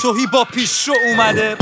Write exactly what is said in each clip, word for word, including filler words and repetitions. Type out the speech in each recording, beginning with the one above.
توهی با پیش رو اومده،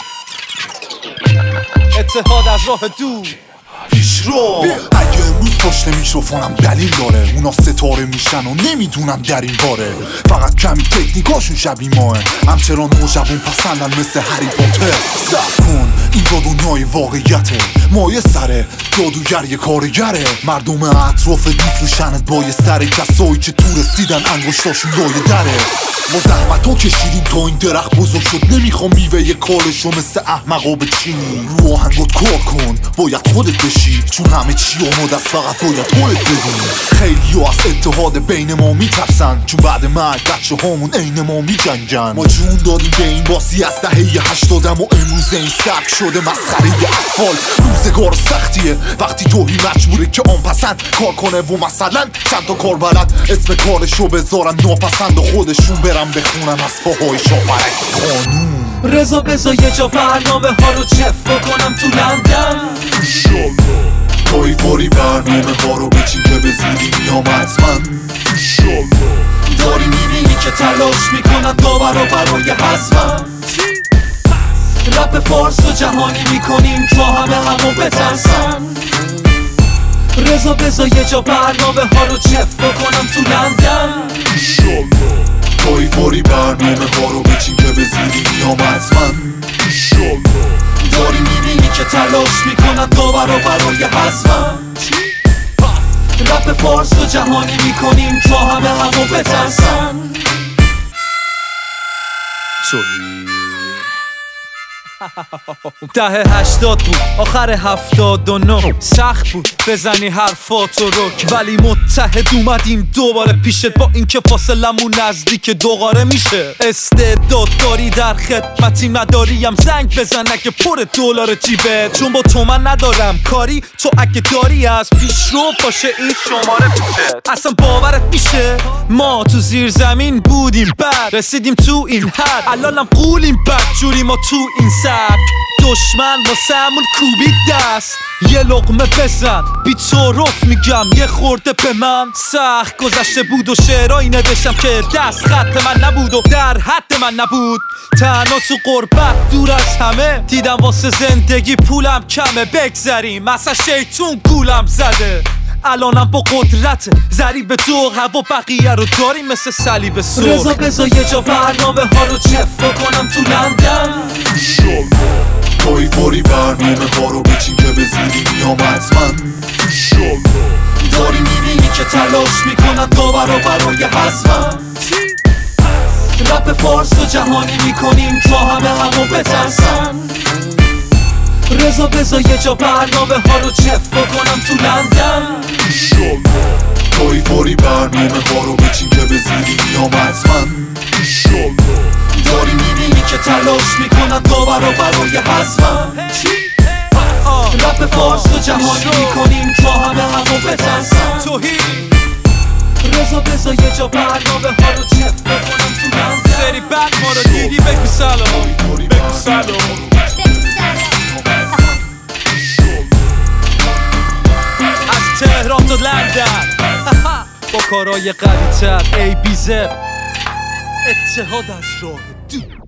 اتحاد از راه دور پیش رو. اگه امروز پشت میکروفونم دلیل داره، اونا ستاره میشن و نمیدونن در این باره، فقط کمی تکنیکاشون شبیه ماه، همچنان نوجوان پسندن مثل هری پاتر. صبر کن اینجا دنیای واقعیته، مایه سره جادوگر یه کارگره، مردم اطراف میفروشنت با یه سر، کسایی که تو رسیدن انگشتاشون لایه دره. ما زحمت ها کشیدیم تا این درخت بزرگ شد، نمیخوام میوه یه کارشو مثل احمقا بچینی. رو آهنگات کار کن باید خودت بشی، چون همه چی آماده است فقط باید خودت بدونی. خیلی ها از اتحاد بین ما میترسن، چون بعد مرگ بچه هامون عین ما میجنگن. ما جون دادیم به این باسی از دهه هشتادم و امروز این سبک شده مسخره اطفال. روزگار سختیه وقتی توهی مجبوره که آن پسند کار کنه و مثلا چند تا کار بلد اسم کارشو بذارن ناپسند و خودشون برن بخونن از پاهای شاپرک قانون. رضا بزا یه جا برنامه ها رو چفا کنم تو لندن، پای فوری برنامه ها رو بچین که به زودی میام حتما. داری میبینی که تلاش میکنن داورا برای حذفم، رپ فارس و جهانی میکنیم تا همه همو بترسن. رضا بزا یه جا برنامه ها رو چفا کنم تو لندن، پای فوری برنامه ها رو بچین که به زودی میام حتما. داری میبینی که تلاش میکنن داورا برای حذفم، رپ فارس و جهانی میکنیم تا همه همو بترسن. ده هشتاد بود آخر هفتاد و نه، سخت بود بزنی حرفاتو رک، ولی متحد اومدیم دوباره پیشت، با اینکه فاصلمون نزدیک دوباره میشه. استعداد داری در خدمتی نداریم زنگ بزن اگه پر دلار جیبت، چون با تو من ندارم کاری، تو اگه داری از پیش رو باشه این شماره پیشت. اصلا باورت میشه ما تو زیر زمین بودیم بعد رسیدیم تو این حد، الانم قولیم بد جوری ما تو این سر. دشمن واسمون کوبید دست، یه لقمه بزن بی تعارف میگم یه خورده به من. سخت گذشته بود و شعرهایی نوشتم که دست خط من نبود و در حد من نبود. تنها تو غربت دور از همه دیدم واسه زندگی پولم کمه، بگذریم اصلا شیطون گولم زده. الانم با قدرت ضریب دو هوا بقیه رو داریم مثل صلیب سرخ. رضا بزا یه جا برنامه ها رو چفا کنم تو لندن، پای فوری برنامه ها رو بچین که به زودی میام حتما. داری میبینی که تلاش میکنن داورا برای حذفم، رپ فارس و جهانی میکنیم تا همه همو بترسن. رضا بزا یه جا برنامه ها رو چفا کنم تو لندن، پای فوری برنامه ها رو بچین که به زودی میام حتما. داری میبینی که تلاش میکنن داورا برای حذفم، رپ فارس و جهانی میکنیم تا همه همو بترسن. رضا بزا یه جا برنامه ها رو چفا کنم تو لندن. سری بعد ما رو دیدی بگو سلام، بگو سلام. از تهران تا لندن با کارهای قوی تر ای بی زد، اتحاد از راه دور.